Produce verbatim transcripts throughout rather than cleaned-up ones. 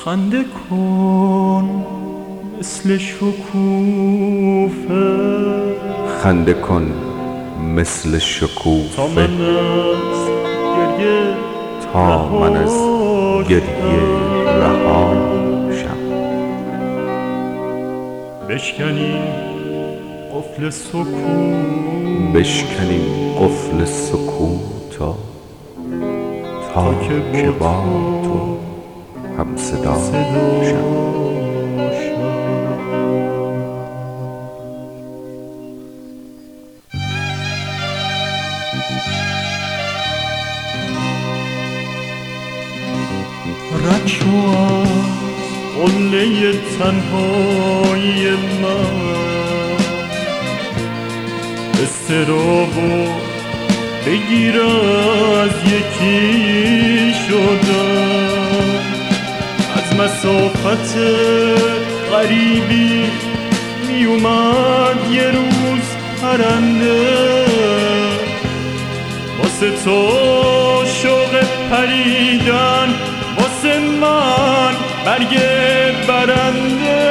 خنده کن مثل شکوفه، خنده کن مثل شکوفه، تا من از گریه تا من از گریه رها شم. بشکنیم قفل سکوت، بشکنیم قفل سکوتا تا که با تو هم صدا شم. رد شو از قله تنهایی من، اضطرابو بگیر از یکی شدن، از مسافت غریبی می اومد یه روز پرنده، واسه تو شوق پریدن، واسه من برگ برنده.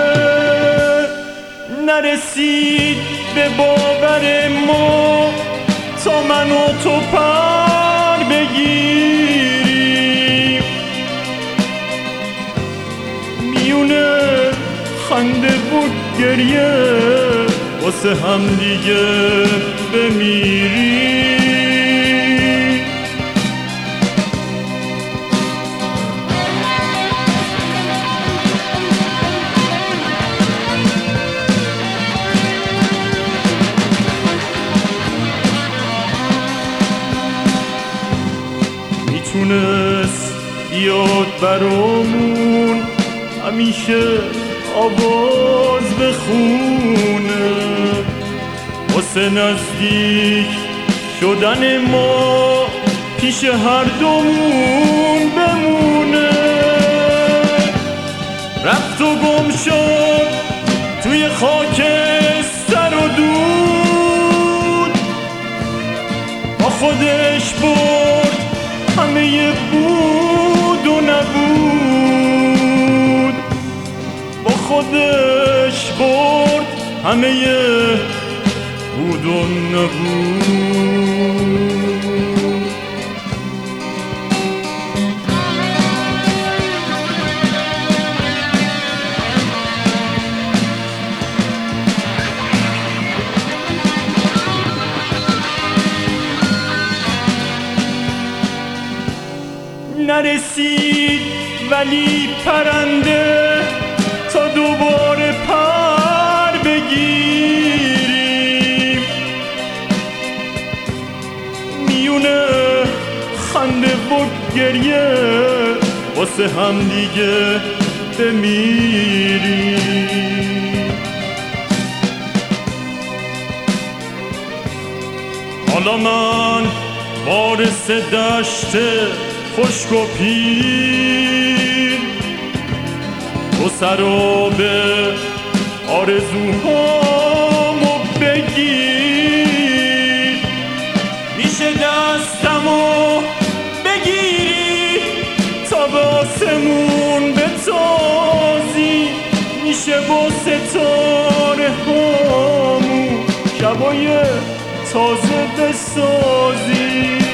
نرسید به باور ما تا من و تو پر بگیریم، میونه خنده بود گریه واسه هم دیگه بمیریم. میتونست بیاد برامون همیشه آواز بخونه، واسه نزدیک شدن ما پیش هر دومون بمونه. رفت و گم شد توی خاک سر و دود، با خودش برد همه بود و نبود، با خودش برد همه بود و نبود. نرسید ولی پرنده تا دوباره پر بگیریم، میونه خنده و گریه واسه هم دیگه بمیریم. حالا من وارث دشت خشک و پیر، تو سراب آرزوهامو بگیر، میشه دستمو بگیری تا به آسمون بتازی، میشه با ستاره هامون شبای تازه بسازی.